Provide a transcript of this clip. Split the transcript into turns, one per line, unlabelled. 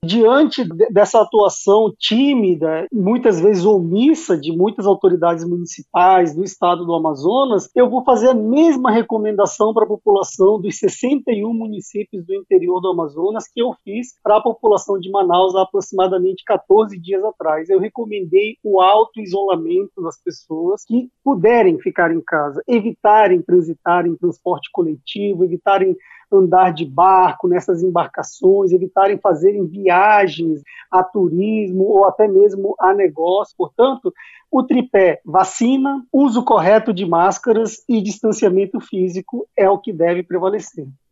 Diante dessa atuação tímida, muitas vezes omissa, de muitas autoridades municipais do estado do Amazonas, eu vou fazer a mesma recomendação para a população dos 61 municípios do interior do Amazonas que eu fiz para a população de Manaus há aproximadamente 14 dias atrás. Eu recomendei o auto-isolamento das pessoas que puderem ficar em casa, evitarem transitar em transporte coletivo, evitarem andar de barco nessas embarcações, evitarem fazerem viagens a turismo ou até mesmo a negócio. Portanto, o tripé vacina, uso correto de máscaras e distanciamento físico é o que deve prevalecer.